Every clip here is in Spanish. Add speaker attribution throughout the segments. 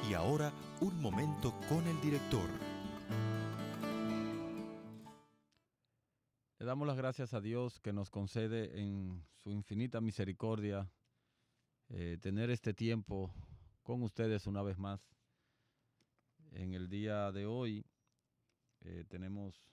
Speaker 1: Y ahora, un momento con el director.
Speaker 2: Le damos las gracias a Dios que nos concede en su infinita misericordia tener este tiempo con ustedes una vez más. En el día de hoy tenemos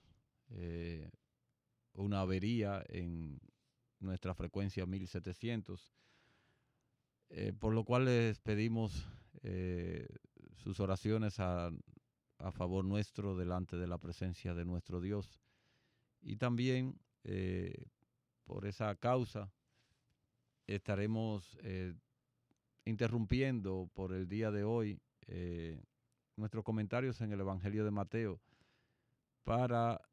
Speaker 2: una avería en nuestra frecuencia 1700, por lo cual les pedimos sus oraciones a favor nuestro delante de la presencia de nuestro Dios. Y también por esa causa estaremos interrumpiendo por el día de hoy nuestros comentarios en el Evangelio de Mateo para,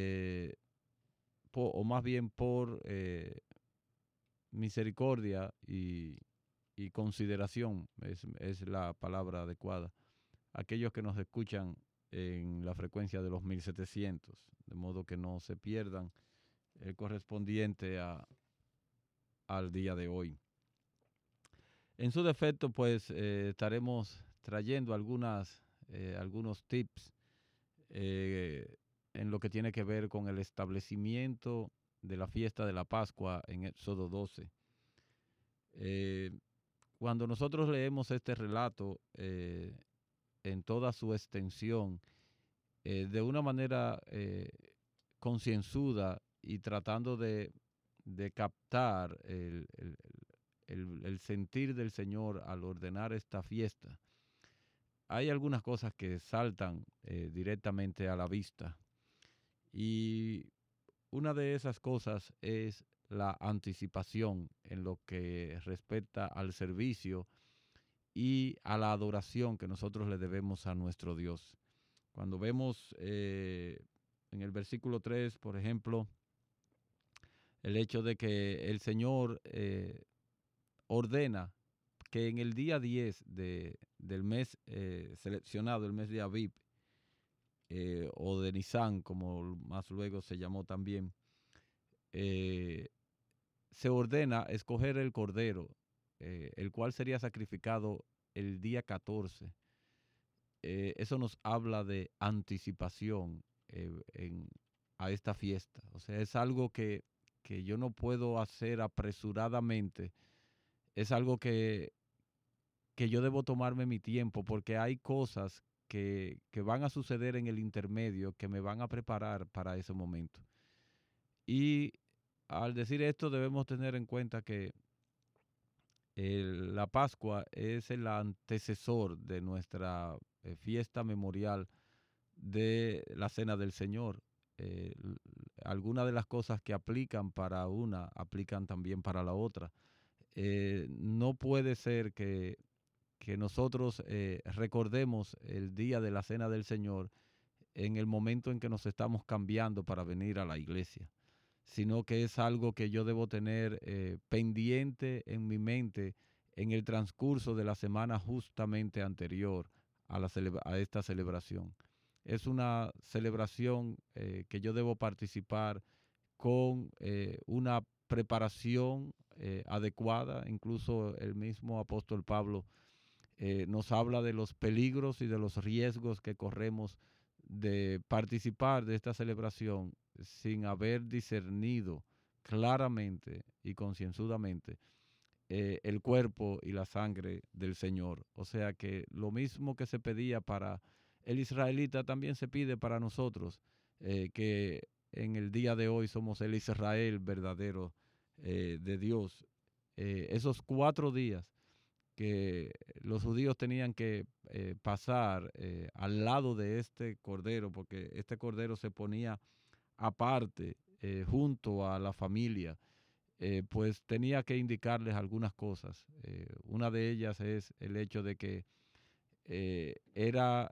Speaker 2: o más bien por misericordia y consideración, es la palabra adecuada, aquellos que nos escuchan en la frecuencia de los 1700, de modo que no se pierdan el correspondiente al día de hoy. En su defecto, pues estaremos trayendo algunos tips en lo que tiene que ver con el establecimiento de la fiesta de la Pascua en Éxodo 12. Cuando nosotros leemos este relato en toda su extensión, de una manera concienzuda y tratando de captar el sentir del Señor al ordenar esta fiesta, hay algunas cosas que saltan directamente a la vista. Y una de esas cosas es la anticipación en lo que respecta al servicio y a la adoración que nosotros le debemos a nuestro Dios. Cuando vemos en el versículo 3, por ejemplo, el hecho de que el Señor ordena que en el día 10 del mes seleccionado, el mes de Abib, o de Nisan, como más luego se llamó también, se ordena escoger el cordero, el cual sería sacrificado el día 14. Eso nos habla de anticipación a esta fiesta. O sea, es algo que yo no puedo hacer apresuradamente. Es algo que yo debo tomarme mi tiempo, porque hay cosas que van a suceder en el intermedio que me van a preparar para ese momento. Y al decir esto debemos tener en cuenta que la Pascua es el antecesor de nuestra fiesta memorial de la Cena del Señor. Algunas de las cosas que aplican para una, aplican también para la otra. No puede ser que nosotros recordemos el día de la Cena del Señor en el momento en que nos estamos cambiando para venir a la iglesia, sino que es algo que yo debo tener pendiente en mi mente en el transcurso de la semana justamente anterior a esta celebración. Es una celebración que yo debo participar con una preparación adecuada. Incluso el mismo apóstol Pablo nos habla de los peligros y de los riesgos que corremos de participar de esta celebración sin haber discernido claramente y concienzudamente el cuerpo y la sangre del Señor. O sea que lo mismo que se pedía para el israelita también se pide para nosotros, que en el día de hoy somos el Israel verdadero de Dios. Esos 4 días que los judíos tenían que pasar al lado de este cordero, porque este cordero se ponía aparte, junto a la familia, pues tenía que indicarles algunas cosas. Una de ellas es el hecho de que era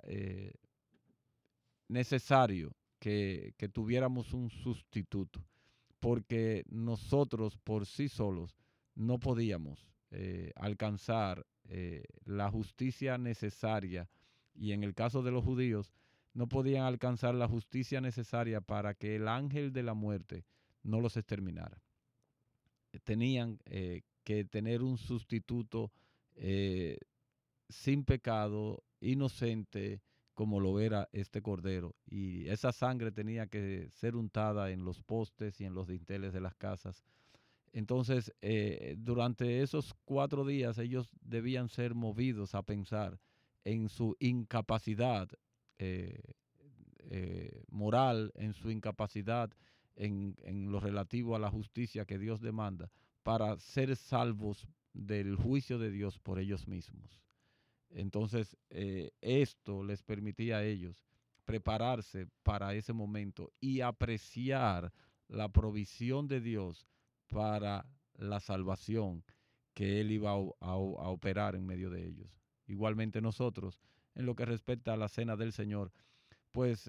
Speaker 2: necesario que tuviéramos un sustituto, porque nosotros por sí solos no podíamos alcanzar la justicia necesaria, y en el caso de los judíos no podían alcanzar la justicia necesaria para que el ángel de la muerte no los exterminara. Tenían que tener un sustituto sin pecado inocente como lo era este cordero. Y esa sangre tenía que ser untada en los postes y en los dinteles de las casas. Entonces, durante esos 4 días ellos debían ser movidos a pensar en su incapacidad eh, moral, en su incapacidad en lo relativo a la justicia que Dios demanda, para ser salvos del juicio de Dios por ellos mismos. Entonces, esto les permitía a ellos prepararse para ese momento y apreciar la provisión de Dios para la salvación que Él iba a operar en medio de ellos. Igualmente nosotros, en lo que respecta a la cena del Señor, pues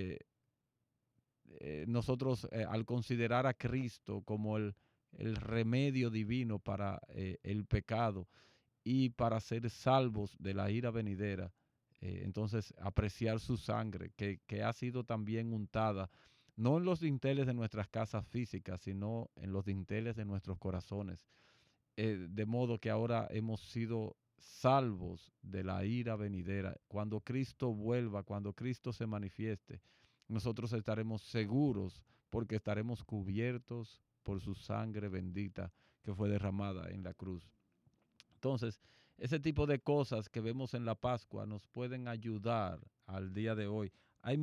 Speaker 2: nosotros al considerar a Cristo como el remedio divino para el pecado, y para ser salvos de la ira venidera, entonces apreciar su sangre que ha sido también untada, no en los dinteles de nuestras casas físicas, sino en los dinteles de nuestros corazones, de modo que ahora hemos sido salvos de la ira venidera. Cuando Cristo vuelva, cuando Cristo se manifieste, nosotros estaremos seguros porque estaremos cubiertos por su sangre bendita que fue derramada en la cruz. Entonces, ese tipo de cosas que vemos en la Pascua nos pueden ayudar al día de hoy. Hay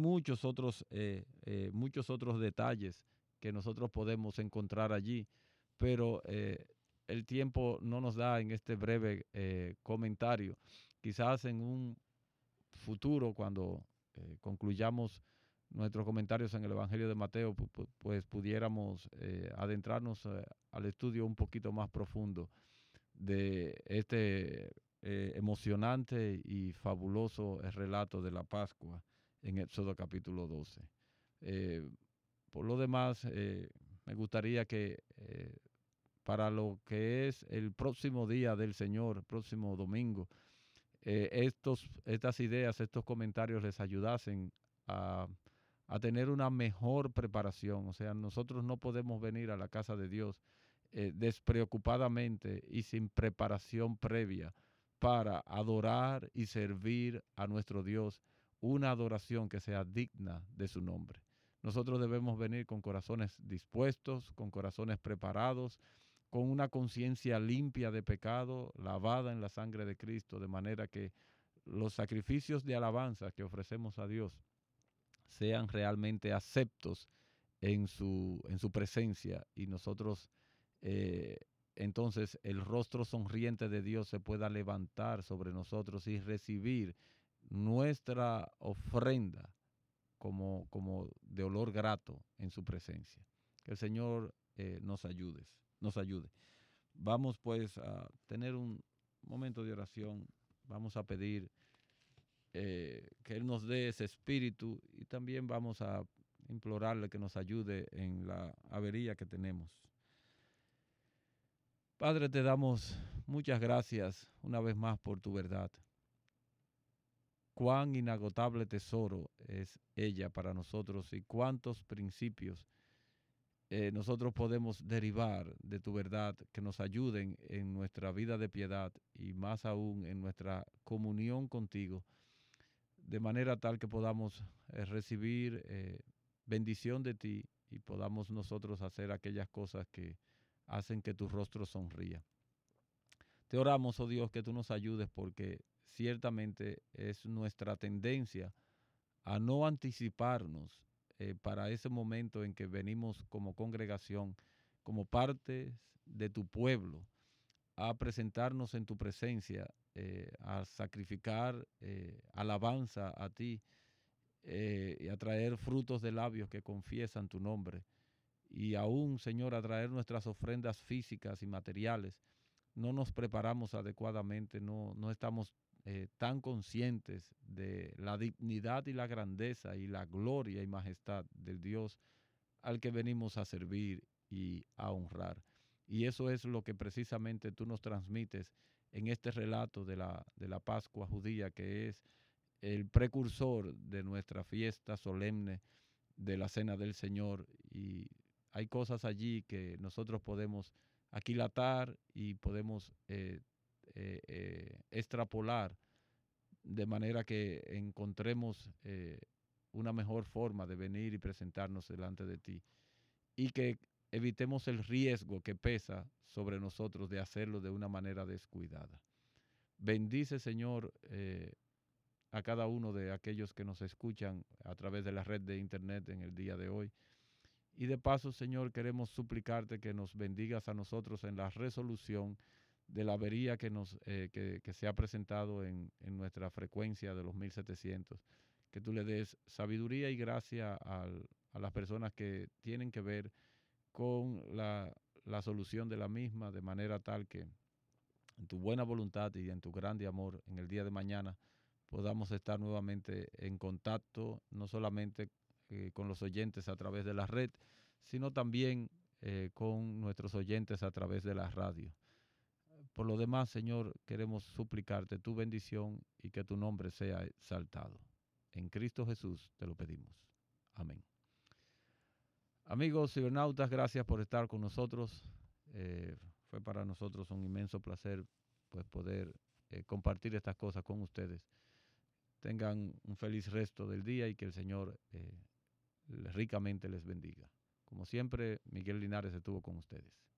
Speaker 2: muchos otros detalles que nosotros podemos encontrar allí, pero el tiempo no nos da en este breve comentario. Quizás en un futuro, cuando concluyamos nuestros comentarios en el Evangelio de Mateo, pues pudiéramos adentrarnos al estudio un poquito más profundo de este emocionante y fabuloso relato de la Pascua en Éxodo capítulo 12. Eh, por lo demás, me gustaría que para lo que es el próximo día del Señor, próximo domingo, estas ideas, estos comentarios les ayudasen a, a tener una mejor preparación. O sea, nosotros no podemos venir a la casa de Dios despreocupadamente y sin preparación previa para adorar y servir a nuestro Dios, una adoración que sea digna de su nombre. Nosotros debemos venir con corazones dispuestos, con corazones preparados, con una conciencia limpia de pecado, lavada en la sangre de Cristo, de manera que los sacrificios de alabanza que ofrecemos a Dios sean realmente aceptos en su presencia, y nosotros eh, entonces el rostro sonriente de Dios se pueda levantar sobre nosotros y recibir nuestra ofrenda como de olor grato en su presencia. Que el Señor nos ayude. Vamos pues a tener un momento de oración. Vamos a pedir que Él nos dé ese espíritu, y también vamos a implorarle que nos ayude en la avería que tenemos. Padre, te damos muchas gracias una vez más por tu verdad. Cuán inagotable tesoro es ella para nosotros, y cuántos principios nosotros podemos derivar de tu verdad que nos ayuden en nuestra vida de piedad y más aún en nuestra comunión contigo, de manera tal que podamos recibir bendición de ti y podamos nosotros hacer aquellas cosas que hacen que tu rostro sonría. Te oramos, oh Dios, que tú nos ayudes, porque ciertamente es nuestra tendencia a no anticiparnos para ese momento en que venimos como congregación, como parte de tu pueblo, a presentarnos en tu presencia, a sacrificar alabanza a ti y a traer frutos de labios que confiesan tu nombre. Y aún, Señor, a traer nuestras ofrendas físicas y materiales. No nos preparamos adecuadamente, no estamos tan conscientes de la dignidad y la grandeza y la gloria y majestad del Dios al que venimos a servir y a honrar. Y eso es lo que precisamente tú nos transmites en este relato de la Pascua judía, que es el precursor de nuestra fiesta solemne de la Cena del Señor. Y hay cosas allí que nosotros podemos aquilatar y podemos extrapolar de manera que encontremos una mejor forma de venir y presentarnos delante de ti, y que evitemos el riesgo que pesa sobre nosotros de hacerlo de una manera descuidada. Bendice, Señor, a cada uno de aquellos que nos escuchan a través de la red de internet en el día de hoy. Y de paso, Señor, queremos suplicarte que nos bendigas a nosotros en la resolución de la avería que se ha presentado en nuestra frecuencia de los 1700. Que tú le des sabiduría y gracia a las personas que tienen que ver con la solución de la misma, de manera tal que en tu buena voluntad y en tu grande amor, en el día de mañana podamos estar nuevamente en contacto, no solamente con los oyentes a través de la red, sino también con nuestros oyentes a través de la radio. Por lo demás, Señor, queremos suplicarte tu bendición y que tu nombre sea exaltado. En Cristo Jesús te lo pedimos. Amén. Amigos cibernautas, gracias por estar con nosotros. Fue para nosotros un inmenso placer pues, poder compartir estas cosas con ustedes. Tengan un feliz resto del día y que el Señor ricamente les bendiga. Como siempre, Miguel Linares estuvo con ustedes.